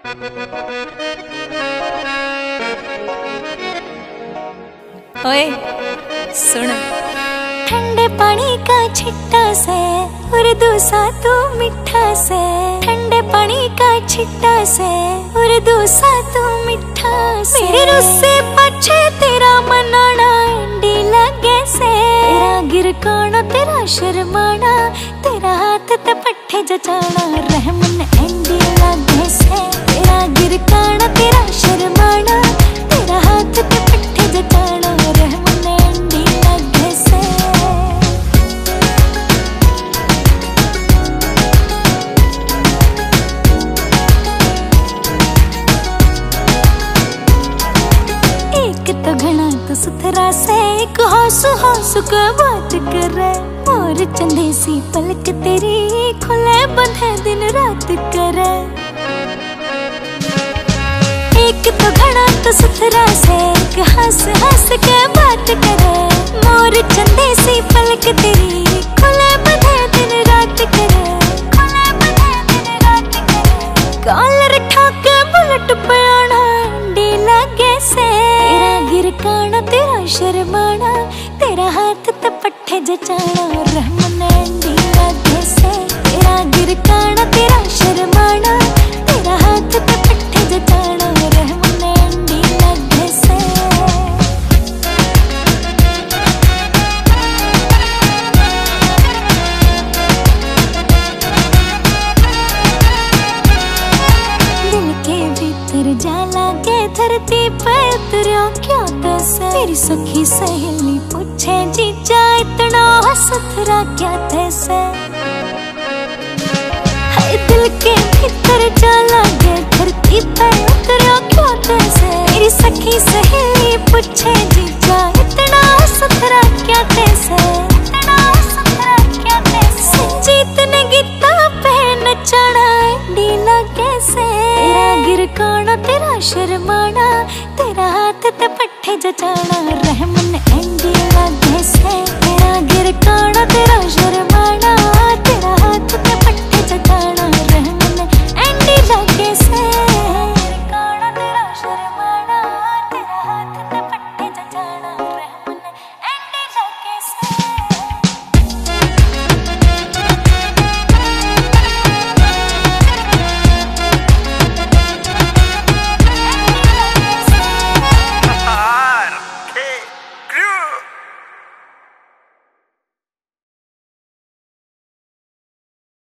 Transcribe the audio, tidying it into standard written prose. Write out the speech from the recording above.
ओए सुन, ठंडे पानी का छिट्टा से उर्दू सा तू मिठा से, ठंडे पानी का छिट्टा से उर्दू सा तू मिठा से, मेरे रुस्से पछे तेरा मनाना एंडी लगे से, तेरा गिरकाना तेरा शर्माना, तेरा हाथ ते पट्ठे जचाना रहमन एंडी लगे से, तेरा गिरकाना तेरा शर्माना, तेरा हाथ ते पट्ठे जचाना रहमन एंडी लगे से। एक तो घना तो सुथरा से, एक हौसू हौसू का बात करे, और चंदे सी पलक तेरी खुले बंधे दिन रात करे। एक तो घना तो सुथरा से, एक हंस हंस के बात करे, मोर चंदे सी पलक तेरी खुले बंधे दिन रात करे, खुले बंधे दिन रात करे। कॉलर ठाके बुलेट पे आना एंडी लगे से, तेरा गिरकाना तेरा शर्माना, तेरा हाथ ते पट्ठे जचाना रहमन एंडी लगे से, तेरा गिरकाना तेरा शर्माना, तेरा हाथ ते पट्ठे जचाना रहमन एंडी लगे से। दिल के भीतर जा लागे धरती पे उतरिया क्या दस, मेरी सखी सहेली पूछे जीजा इतना सुथरा क्या तैसे, हाय दिल के भीतर जा लागे धरती पे उतरिया क्या तैसे, मेरी सखी सहेली पूछे जीजा इतना सुथरा क्या तैसे, इतना सुथरा क्या तैसे। संजीत ने गीता पे नचाना एंडी लगे से, तेरा गिरकाना तेरा शर्माना, तेरा हाथ ते पट्ठे जचाना रहमन